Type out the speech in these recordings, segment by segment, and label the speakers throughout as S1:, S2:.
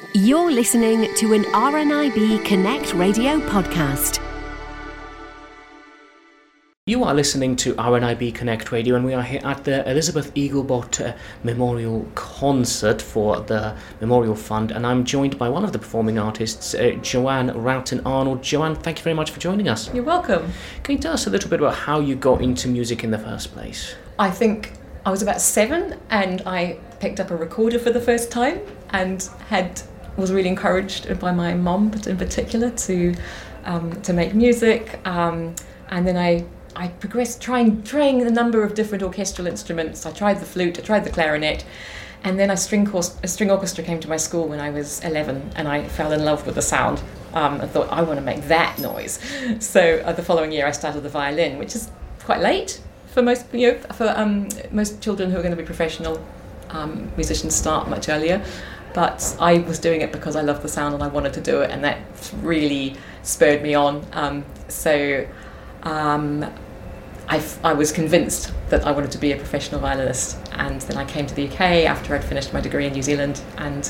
S1: You're listening to an RNIB Connect Radio podcast.
S2: You are listening to RNIB Connect Radio, and we are here at the Elizabeth Eaglebot Memorial Concert for the Memorial Fund, and I'm joined by one of the performing artists, Joanne Rowton-Arnold. Joanne, thank you very much for joining us.
S3: You're welcome.
S2: Can you tell us a little bit about how you got into music in the first place?
S3: I think I was about 7 and I picked up a recorder for the first time and was really encouraged by my mum in particular to make music, and then I progressed trying a number of different orchestral instruments. I tried the flute, I tried the clarinet, and then a string orchestra came to my school when I was 11, and I fell in love with the sound. I thought, I want to make that noise. So the following year I started the violin, which is quite late for most, most children who are going to be professional musicians start much earlier. But I was doing it because I loved the sound and I wanted to do it, and that really spurred me on. I was convinced that I wanted to be a professional violinist, and then I came to the UK after I'd finished my degree in New Zealand and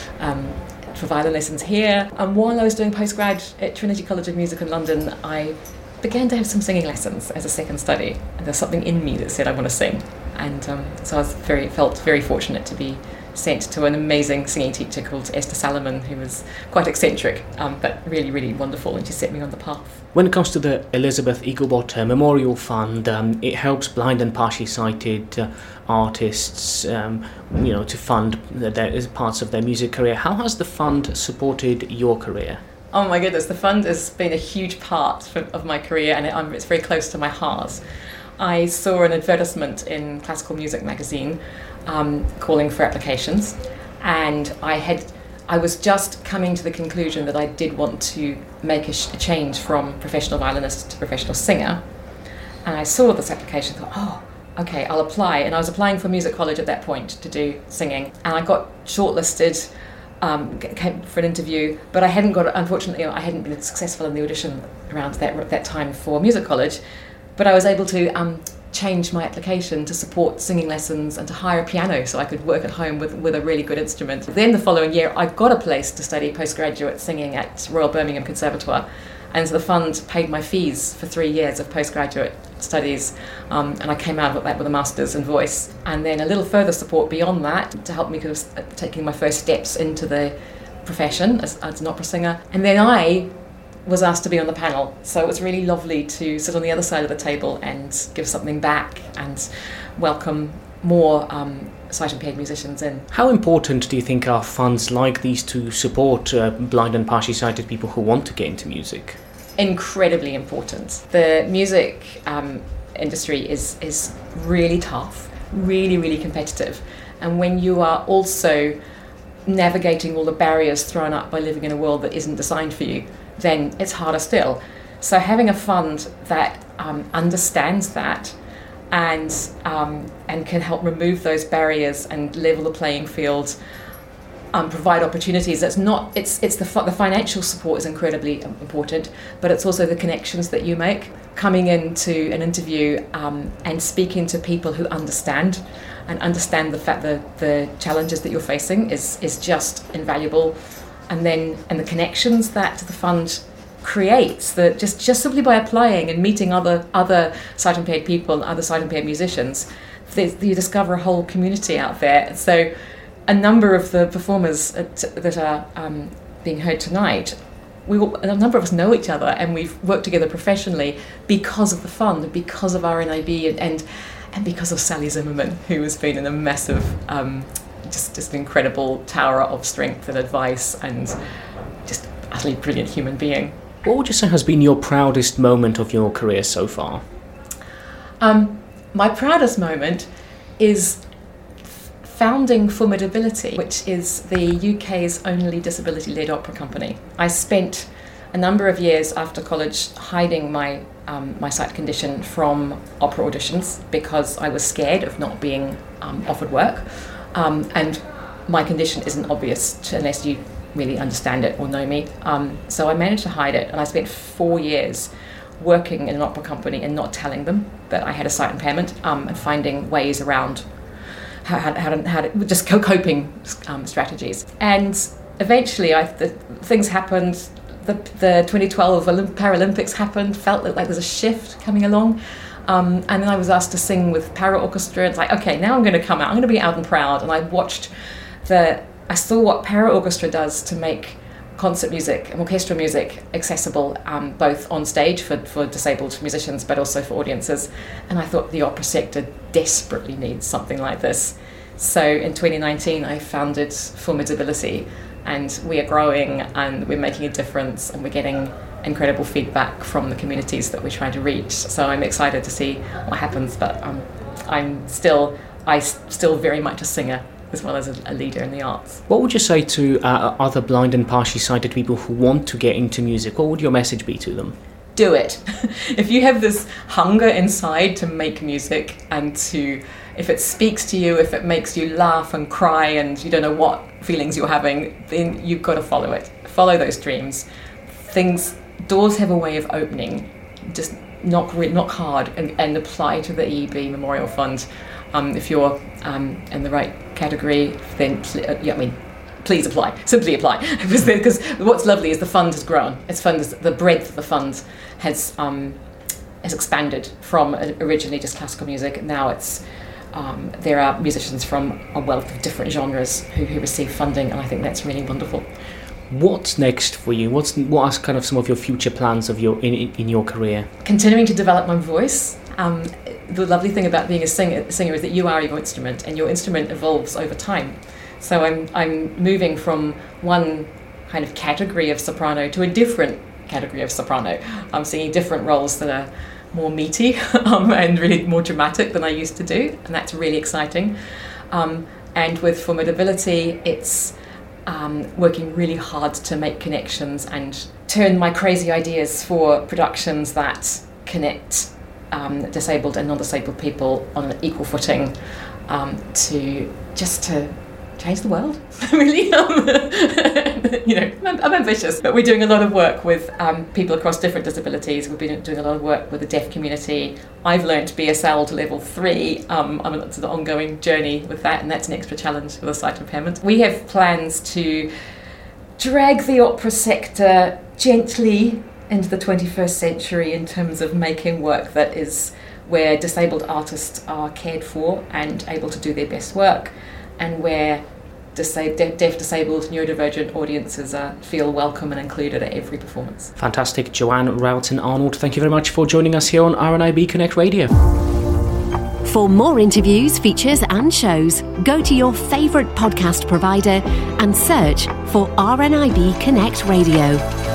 S3: for violin lessons here. And while I was doing postgrad at Trinity College of Music in London, I began to have some singing lessons as a second study, and there's something in me that said I want to sing. And so I felt very fortunate to be sent to an amazing singing teacher called Esther Salomon, who was quite eccentric, but really, really wonderful, and she set me on the path.
S2: When it comes to the Elizabeth Eaglebot Memorial Fund, it helps blind and partially sighted artists, to fund their parts of their music career. How has the fund supported your career?
S3: Oh my goodness, the fund has been a huge part of my career, and it's very close to my heart. I saw an advertisement in Classical Music magazine calling for applications, and I was just coming to the conclusion that I did want to make a change from professional violinist to professional singer, and I saw this application and thought, okay, I'll apply. And I was applying for music college at that point to do singing, and I got shortlisted, came for an interview, but unfortunately I hadn't been successful in the audition around that time for music college. But I was able to change my application to support singing lessons and to hire a piano so I could work at home with a really good instrument. Then the following year I got a place to study postgraduate singing at Royal Birmingham Conservatoire, and so the fund paid my fees for 3 years of postgraduate studies, and I came out of that with a master's in voice. And then a little further support beyond that to help me taking my first steps into the profession as an opera singer. And then I was asked to be on the panel, so it was really lovely to sit on the other side of the table and give something back and welcome more sight impaired musicians in.
S2: How important do you think are funds like these to support blind and partially sighted people who want to get into music?
S3: Incredibly important. The music industry is really tough, really, really competitive, and when you are also navigating all the barriers thrown up by living in a world that isn't designed for you, then it's harder still. So having a fund that understands that and can help remove those barriers and level the playing field, provide opportunities. It's the financial support is incredibly important, but it's also the connections that you make. Coming into an interview and speaking to people who understand the fact that the challenges that you're facing is just invaluable. And the connections that the fund creates, that just simply by applying and meeting other sight impaired people, other sight impaired musicians, you discover a whole community out there. So a number of the performers that are being heard tonight, a number of us know each other, and we've worked together professionally because of the fund, because of RNIB, and because of Sally Zimmerman, who has been in a massive just an incredible tower of strength and advice, and just utterly brilliant human being.
S2: What would you say has been your proudest moment of your career so far?
S3: My proudest moment is founding Formidability, which is the UK's only disability-led opera company. I spent a number of years after college hiding my sight condition from opera auditions because I was scared of not being offered work. And my condition isn't obvious unless you really understand it or know me. So I managed to hide it, and I spent 4 years working in an opera company and not telling them that I had a sight impairment, and finding ways around how to just coping strategies. And eventually things happened. The 2012 Paralympics happened, felt like there's a shift coming along. And then I was asked to sing with Para Orchestra. It's like, okay, now I'm going to come out. I'm going to be out and proud. And I saw what Para Orchestra does to make concert music and orchestral music accessible, both on stage for disabled musicians, but also for audiences. And I thought the opera sector desperately needs something like this. So in 2019, I founded Formidability, and we are growing and we're making a difference, and we're getting incredible feedback from the communities that we're trying to reach. So I'm excited to see what happens, but I'm still very much a singer as well as a leader in the arts.
S2: What would you say to other blind and partially sighted people who want to get into music? What would your message be to them?
S3: Do it. If you have this hunger inside to make music and if it speaks to you, if it makes you laugh and cry and you don't know what feelings you're having, then you've got to follow it. Follow those dreams. Doors have a way of opening. Just knock hard and apply to the EEB Memorial Fund. If you're in the right category, then please apply. Simply apply. Because what's lovely is the fund has grown. The breadth of the fund has expanded from originally just classical music. Now there are musicians from a wealth of different genres who receive funding, and I think that's really wonderful.
S2: What's next for you? What are kind of some of your future plans in your career?
S3: Continuing to develop my voice. The lovely thing about being a singer is that you are your instrument, and your instrument evolves over time. So I'm moving from one kind of category of soprano to a different category of soprano. I'm singing different roles that are more meaty and really more dramatic than I used to do, and that's really exciting. And with Formidability, it's working really hard to make connections and turn my crazy ideas for productions that connect disabled and non-disabled people on an equal footing to change the world. Really, I'm ambitious, but we're doing a lot of work with people across different disabilities. We've been doing a lot of work with the deaf community. I've learned BSL to level 3. It's an ongoing journey with that, and that's an extra challenge with a sight impairment. We have plans to drag the opera sector gently into the 21st century in terms of making work that is where disabled artists are cared for and able to do their best work, and where deaf, disabled, neurodivergent audiences feel welcome and included at every performance.
S2: Fantastic. Joanne Rowton-Arnold, thank you very much for joining us here on RNIB Connect Radio.
S1: For more interviews, features and shows, go to your favourite podcast provider and search for RNIB Connect Radio.